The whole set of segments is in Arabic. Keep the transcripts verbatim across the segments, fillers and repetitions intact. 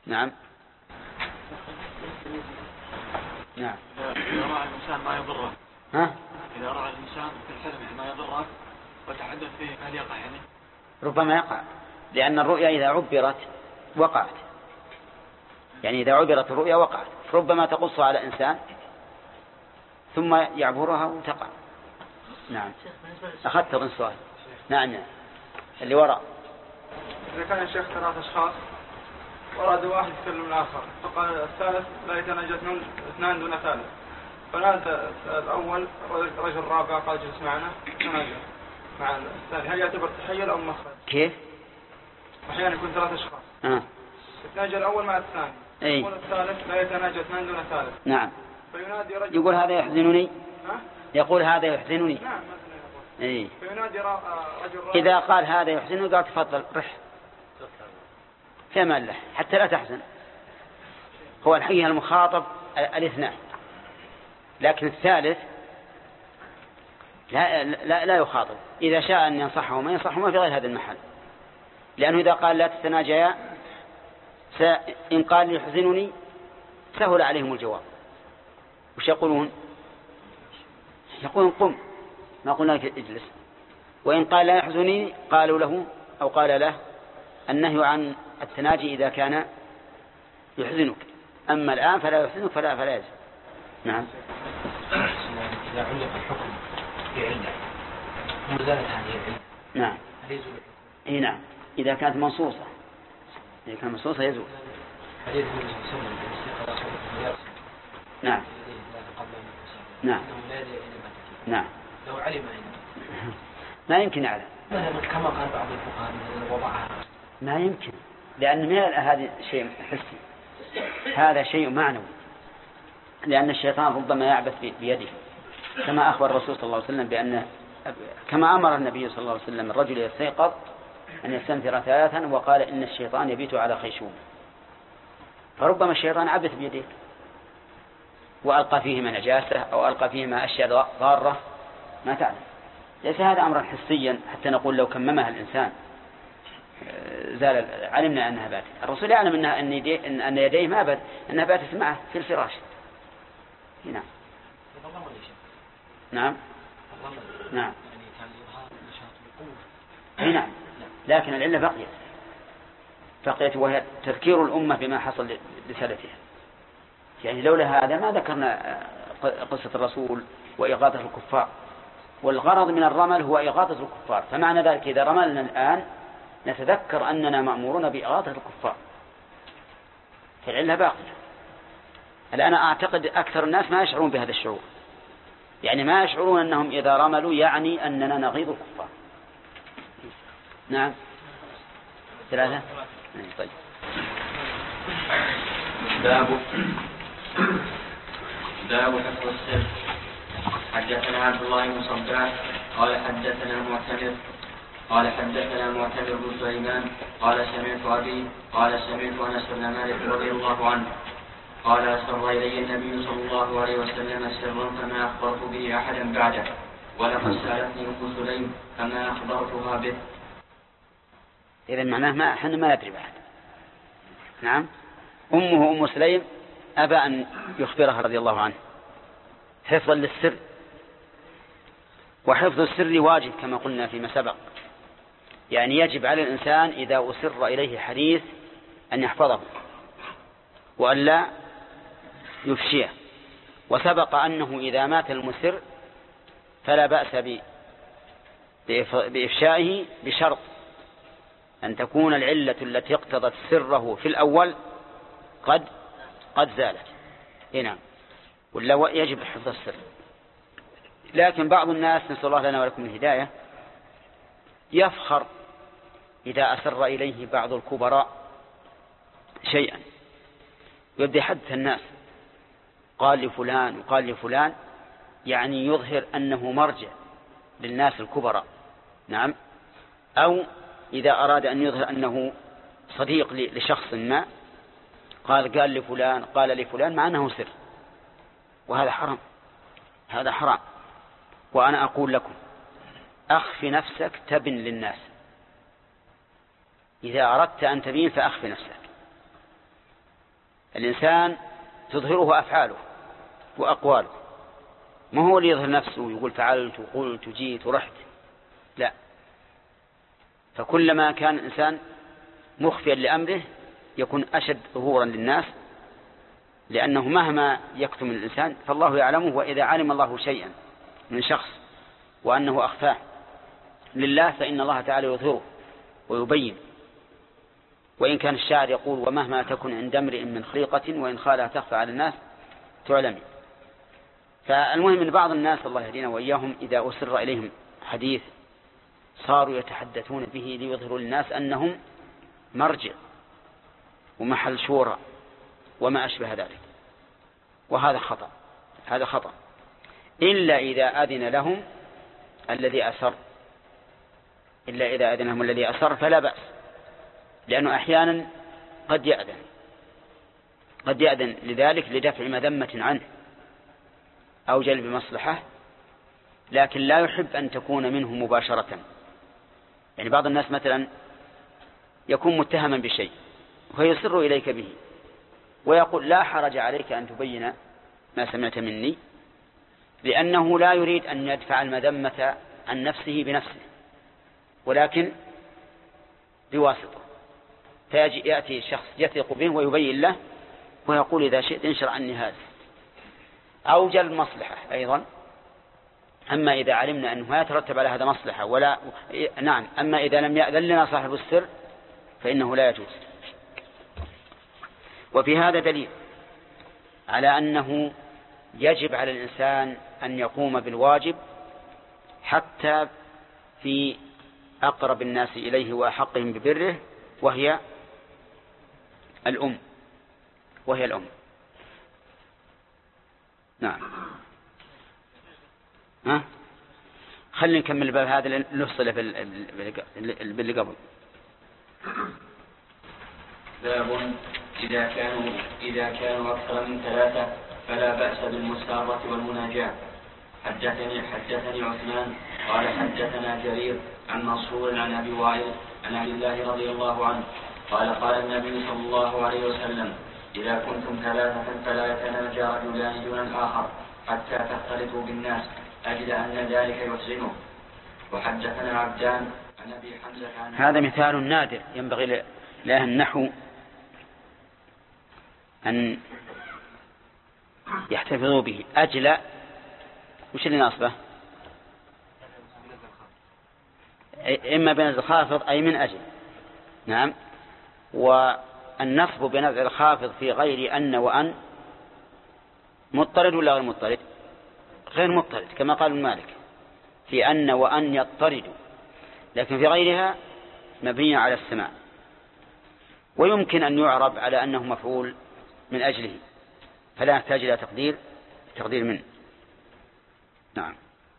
نعم نعم. إذا رأى الإنسان ما يضره ها؟ إذا رأى الإنسان في الحلم ما يضره وتحدث فيه هل يقع يعني؟ ربما يقع، لأن الرؤيا إذا عبرت وقعت، يعني إذا عبرت الرؤيا وقعت، ربما تقص على إنسان ثم يعبرها وتقع. نعم. أخذت من سؤال. نعم نعم. اللي وراء. إذا كان الشيخ ثلاث أشخاص وأراد واحد يكلم الآخر فقال الثالث لا يتناجى اثنان دون ثالث، فنادى الأول رجل رابع قال جلس معنا تناجى مع الثاني، هل يعتبر تحيل أو مخرج؟ كيف؟ أحيانا يكون ثلاث أشخاص آه. يتناجى الأول مع الثاني، أي. يقول الثالث لا يتناجى اثنان دون ثالث. نعم. فينادي رجل يقول هذا يحزنني. ها؟ يقول هذا يحزنني. نعم. أي. فينادي رجل رابع. إذا قال هذا يحزنني قال تفضل رح في أمان الله حتى لا تحزن. هو الحقيقة المخاطب الاثنان، لكن الثالث لا, لا, لا يخاطب. إذا شاء أن ينصحه ما ينصحه في غير هذا المحل، لأنه إذا قال لا تتناجيا إن قال يحزنني سهل عليهم الجواب. وش يقولون؟ يقولون قم، ما قلنا لك اجلس. وإن قال لا يحزنني قالوا له أو قال له النهي عن التناجي إذا كان يحزنك، أما الآن فلا يحزنك فلا فلا يجب. نعم. إذا علق الحكم في علة مزالة هذه العلة. نعم. إيه نعم. إذا كانت منصوصة، إذا كانت منصوصة يزول. حديث النبي صلى الله عليه وسلم بالاستيقاظ قبل يرسل. نعم. نعم. نعم. لو علم علم. ما يمكن يعلم. كما قال بعض الفقهاء وضعها. ما يمكن، لأن من هذا شيء حسي، هذا شيء معنوي، لأن الشيطان ربما يعبث بيده، كما أخبر الرسول صلى الله عليه وسلم بأن كما أمر النبي صلى الله عليه وسلم الرجل يستيقظ أن يستنثر ثلاثا وقال إن الشيطان يبيت على خيشوم، فربما الشيطان عبث بيده وألقى فيهما نجاسة أو ألقى فيهما أشياء ضارة ما تعلم. ليس هذا أمرا حسيا حتى نقول لو كممها الإنسان زال علمنا أنها باتت. الرسول يعلم أنها أن يديه أن يديه ما بات أنها باتت معه في الفراش. نعم. نعم. نعم. أي نعم. لكن العلة بقيت بقيت وهي تذكير الأمة بما حصل لسلفها. يعني لولا هذا ما ذكرنا قصة الرسول وإغاثة الكفار، والغرض من الرمل هو إغاثة الكفار، فمعنى ذلك إذا رملنا الآن نتذكر أننا مأمورون بإغاثة الكفار، فالعلة باقية. الآن أعتقد أكثر الناس ما يشعرون بهذا الشعور، يعني ما يشعرون أنهم إذا رملوا يعني أننا نغيظ الكفار. نعم. ثلاثة. طيب. باب باب حفظ السر. حدثنا عبد الله بن صباح قال حدثنا معتمر قال حدثنا معتمر بن سليمان قال سمعت أبي قال سمعت أنس بن مالك رضي الله عنه قال أسر إلي النبي صلى الله عليه وسلم سرا فما أخبرت به أحدا بعده، ولقد سألتني أم سليم فما أخبرتها به. إذا معناه ما حنا ما ندري بعد. نعم. أمه أم سليم أبى أن يخبرها رضي الله عنه حفظا للسر، وحفظ السر واجب كما قلنا فيما سبق، يعني يجب على الإنسان إذا أسر إليه حديث أن يحفظه وأن لا يفشيه. وسبق أنه إذا مات المسر فلا بأس بإفشائه بشرط أن تكون العلة التي اقتضت سره في الأول قد قد زالت. هنا ولا يجب حفظ السر. لكن بعض الناس نسأل الله لنا ولكم الهداية يفخر إذا أسر إليه بعض الكبراء شيئا يبدأ يحدث الناس قال لفلان وقال لفلان، يعني يظهر أنه مرجع للناس الكبراء. نعم. أو إذا أراد أن يظهر أنه صديق لشخص ما قال قال لفلان قال لفلان مع أنه سر، وهذا حرام، هذا حرام. وأنا أقول لكم أخف نفسك تبن للناس. إذا أردت أن تبين فأخف نفسك، الإنسان تظهره أفعاله وأقواله، ما هو اللي يظهر نفسه ويقول فعلت وقلت وجيت ورحت، لا. فكلما كان الإنسان مخفيا لأمره يكون أشد ظهورا للناس، لأنه مهما يكتم الإنسان فالله يعلمه. وإذا علم الله شيئا من شخص وأنه أخفاه لله فإن الله تعالى يظهره ويبين. وإن كان الشاعر يقول ومهما تكن عند امرئ من خليقة وإن خالها تخفى على الناس تعلمي. فالمهم أن بعض الناس الله يهدينا وإياهم إذا أسر إليهم حديث صاروا يتحدثون به ليظهروا للناس أنهم مرجع ومحل شورى وما أشبه ذلك، وهذا خطأ، هذا خطأ إلا إذا أذن لهم الذي أسر، إلا إذا أذن لهم الذي أسر فلا بأس، لأنه أحيانا قد يأذن قد يأذن لذلك لدفع مذمة عنه أو جلب مصلحة، لكن لا يحب أن تكون منه مباشرة. يعني بعض الناس مثلا يكون متهما بشيء ويصر إليك به ويقول لا حرج عليك أن تبين ما سمعت مني، لأنه لا يريد أن يدفع المذمة عن نفسه بنفسه ولكن بواسطة. فيأتي يأتي شخص يثق به ويبين له ويقول إذا شئت انشر عني هذا، أو جلب مصلحة أيضا. أما إذا علمنا أنه يترتب على هذا مصلحة ولا نعم أما إذا لم يأذن لنا صاحب السر فإنه لا يجوز. وفي هذا دليل على أنه يجب على الإنسان أن يقوم بالواجب حتى في أقرب الناس إليه وأحقهم ببره، وهي الأم وهي الأم نعم. ها خلينا نكمل باب هذا نفصل باللي قبل. باب إذا كانوا إذا كانوا أكثر من ثلاثة فلا بأس بالمسارة والمناجاة. حدثني حدثني عثمان قال حدثنا جرير عن منصور عن أبي وائل عن عبد الله رضي الله عنه قال قال النبي صلى الله عليه وسلم إذا كنتم ثلاثة فلا يتناجى رجلان دون الآخر حتى تختلطوا بالناس أجل أن ذلك يحزنه. وحدثنا عبدان عن أبي حمزة عن هذا مثال نادر ينبغي لأهل النحو أن يحتفظوا به. أجل وش اللي ناصبه؟ إما بنزل الخافض أي من أجل. نعم. والنصب بنزل الخافض في غير أن وأن مضطرد ولا غير مضطرد؟ غير مضطرد كما قال المالك في أن وأن يضطرد، لكن في غيرها مبنية على السماع. ويمكن أن يعرب على أنه مفعول من أجله فلا يحتاج إلى تقدير تقدير منه. نعم.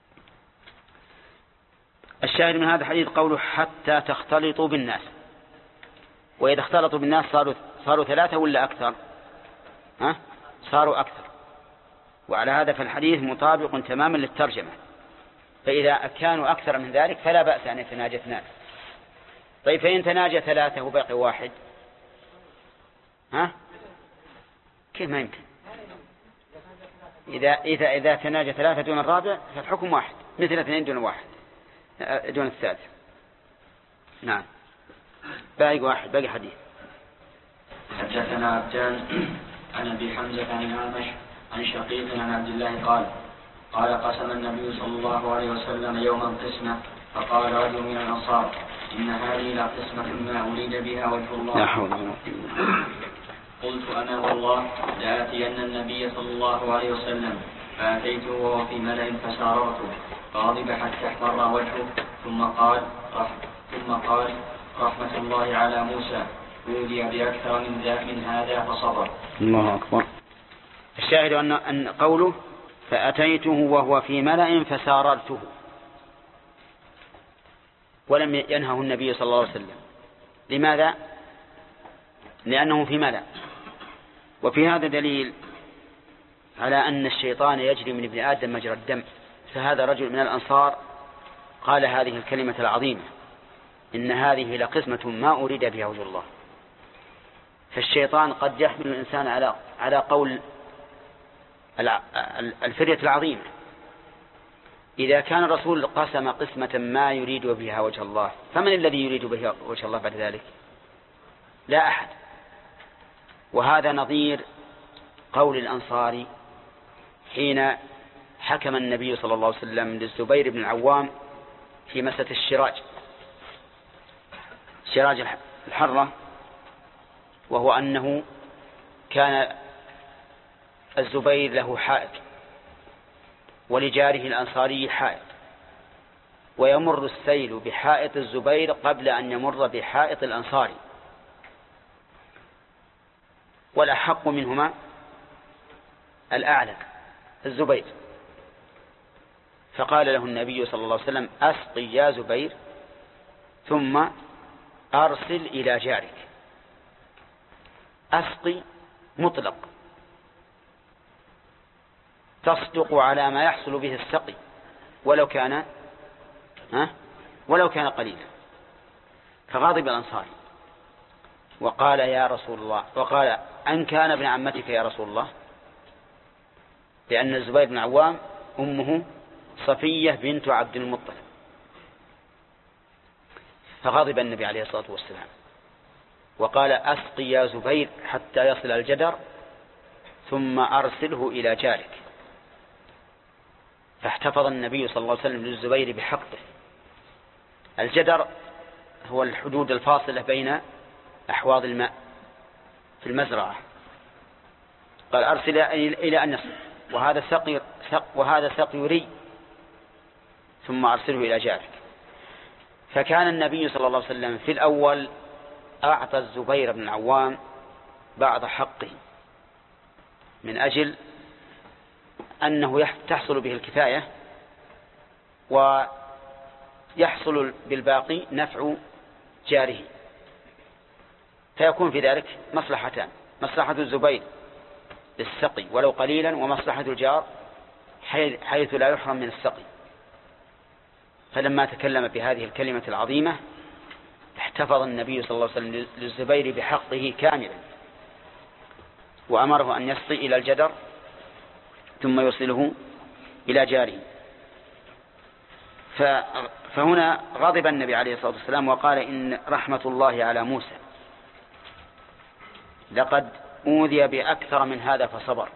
الشاهد من هذا الحديث قوله حتى تختلطوا بالناس. وإذا اختلطوا بالناس صاروا صاروا ثلاثة ولا أكثر؟ ها؟ صاروا أكثر. وعلى هذا فالحديث مطابق تماما للترجمة. فإذا كانوا أكثر من ذلك فلا بأس أن يتناجى اثنان. طيب فإن تناجى ثلاثة وباقي واحد ها؟ كيف ما يمكن؟ إذا إذا إذا تناجى ثلاثة دون الرابع فالحكم واحد، مثل اثنين دون واحد دون الثالث. نعم. باقي واحد باقي حديث. حدثنا عبدان عن أبي حمزة عن الأعمش عن شقيق عن عبد الله قال قال قسم النبي صلى الله عليه وسلم يوما قسمة فقال رجل من الأنصار إن هذه لا قسمة ما أريد بها وجه الله. لا حول ولا قوة. قلت أنا والله لآتين النبي صلى الله عليه وسلم فأتيته وهو في ملأ فساررته فغضب حتى احمر وجهه ثم قال رح ثم قال رحمة الله على موسى أوذي بأكثر من ذا من هذا فصبر. الله أكبر. الشاهد أن أن قوله فأتيته وهو في ملأ فساررته، ولم ينهه النبي صلى الله عليه وسلم. لماذا؟ لأنه في ملأ. وفي هذا دليل على أن الشيطان يجري من ابن آدم مجرى الدم. فهذا رجل من الأنصار قال هذه الكلمة العظيمة إن هذه لقسمة ما أريد بها وجه الله. فالشيطان قد يحمل الإنسان على على قول الفرية العظيمة. إذا كان الرسول قسم قسمة ما يريد بها وجه الله، فمن الذي يريد بها وجه الله بعد ذلك؟ لا أحد. وهذا نظير قول الأنصاري حين حكم النبي صلى الله عليه وسلم للزبير بن العوام في مسألة الشراج شراج الحرة، وهو أنه كان الزبير له حائط ولجاره الأنصاري حائط، ويمر السيل بحائط الزبير قبل أن يمر بحائط الأنصاري، والأحق منهما الأعلى الزبير. فقال له النبي صلى الله عليه وسلم: أسقي يا زبير ثم أرسل إلى جارك. أسقي مطلق تصدق على ما يحصل به السقي ولو كان ها ولو كان قليلا. فغضب الأنصاري وقال: يا رسول الله، وقال: أن كان ابن عمتك يا رسول الله، لأن الزبير بن عوام أمه صفية بنت عبد المطلب. فغضب النبي عليه الصلاة والسلام وقال: أسقي يا زبير حتى يصل الجدر ثم أرسله إلى جارك. فاحتفظ النبي صلى الله عليه وسلم للزبير بحقه. الجدر هو الحدود الفاصلة بين أحواض الماء في المزرعة. قال: أرسل إلى أن يصل، وهذا سقي وهذا سقي ري، ثم أرسله إلى جارك. فكان النبي صلى الله عليه وسلم في الأول أعطى الزبير بن العوام بعض حقه من أجل أنه تحصل به الكفاية ويحصل بالباقي نفع جاره، فيكون في ذلك مصلحتان: مصلحة الزبير بالسقي ولو قليلا، ومصلحة الجار حيث لا يحرم من السقي. فلما تكلم بهذه الكلمة العظيمة احتفظ النبي صلى الله عليه وسلم للزبير بحقه كاملا، وأمره أن يسقي إلى الجدر ثم يوصله إلى جاره. فهنا غضب النبي عليه الصلاة والسلام وقال: إن رحمة الله على موسى، لقد أوذي بأكثر من هذا فصبر.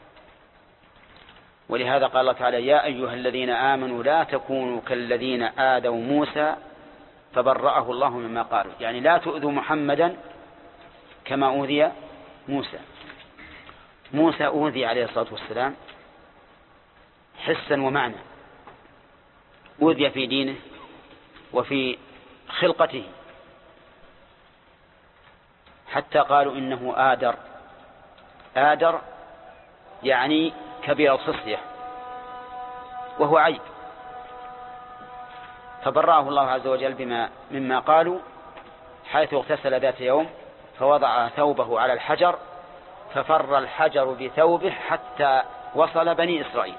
ولهذا قال الله تعالى: يا أيها الذين آمنوا لا تكونوا كالذين آذوا موسى فبرأه الله مما قالوا. يعني لا تؤذوا محمدا كما أوذي موسى. موسى أوذي عليه الصلاة والسلام حسا ومعنى، أوذي في دينه وفي خلقته، حتى قالوا إنه آدر. آدر يعني كبير الخصية، وهو عيب. فبرأه الله عز وجل بما مما قالوا، حيث اغتسل ذات يوم فوضع ثوبه على الحجر ففر الحجر بثوبه حتى وصل بني إسرائيل.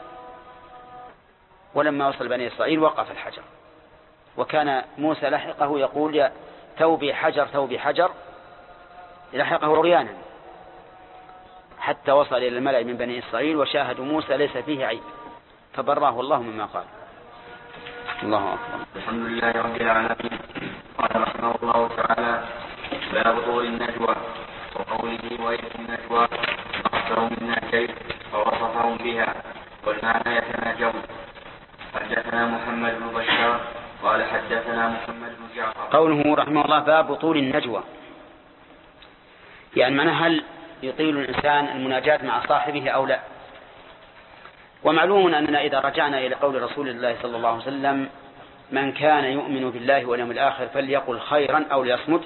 ولما وصل بني إسرائيل وقف الحجر، وكان موسى لحقه يقول: يا ثوبي حجر ثوبي حجر، لحقه ريانا حتى وصل إلى الملأ من بني إسرائيل وشاهدوا موسى ليس فيه عيب، فبراه الله مما قال. الله أكبر. الحمد لله رب العالمين. قال رحمه الله تعالى: باب طول النجوى، وقوله: وإذ النجوى أكثر من نجيت، فوصفهم بها، والمعنى يتناجون. حدثنا محمد بن بشار قال حدثنا محمد بن جعفر. قوله رحمه الله: باب طول النجوى، يعني معنى هل يطيل الإنسان المناجاة مع صاحبه أو لا. ومعلوم أننا إذا رجعنا إلى قول رسول الله صلى الله عليه وسلم: من كان يؤمن بالله واليوم الآخر فليقل خيرا أو ليصمت،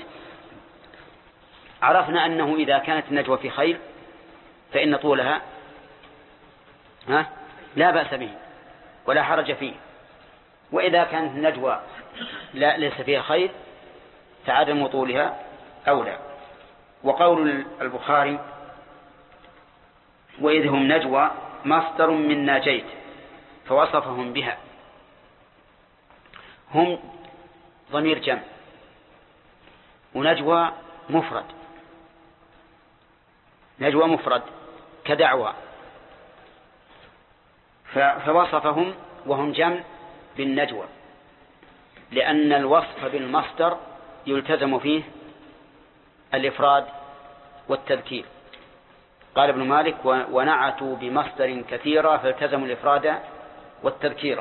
عرفنا أنه إذا كانت النجوى في خير فإن طولها ها لا بأس به ولا حرج فيه، وإذا كانت النجوى لا ليس فيها خير فعدم طولها أولى. وقول البخاري: وإذ هم نجوى مصدر من ناجيت، فوصفهم بها. هم ضمير جمع، ونجوى مفرد، نجوى مفرد كدعوى. فوصفهم وهم جمع بالنجوى، لأن الوصف بالمصدر يلتزم فيه الإفراد والتذكير. قال ابن مالك: ونعتوا بمصدر كثيرا فالتزموا الإفراد والتذكير.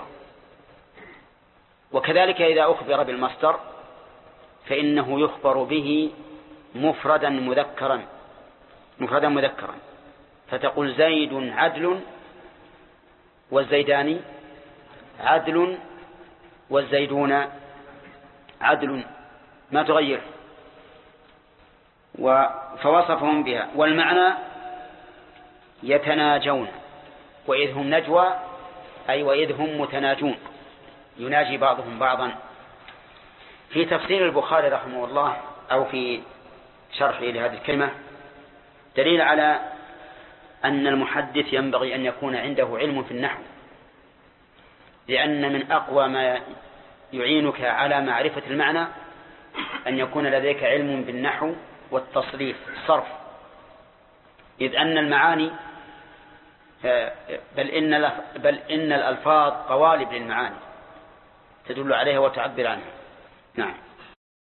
وكذلك إذا أخبر بالمصدر فإنه يخبر به مفردا مذكرا مفردا مذكرا فتقول: زيد عدل، والزيدان عدل، والزيدون عدل، ما تغير. فوصفهم بها. والمعنى يتناجون، وإذ هم نجوى أي وإذ هم متناجون، يناجي بعضهم بعضا. في تفسير البخاري رحمه الله أو في شرحه لهذه الكلمة دليل على أن المحدث ينبغي أن يكون عنده علم في النحو، لأن من أقوى ما يعينك على معرفة المعنى أن يكون لديك علم بالنحو والتصريف الصرف، إذ أن المعاني بل إن بل إن الألفاظ قوالب للمعاني تدل عليها وتعبر عنها. نعم.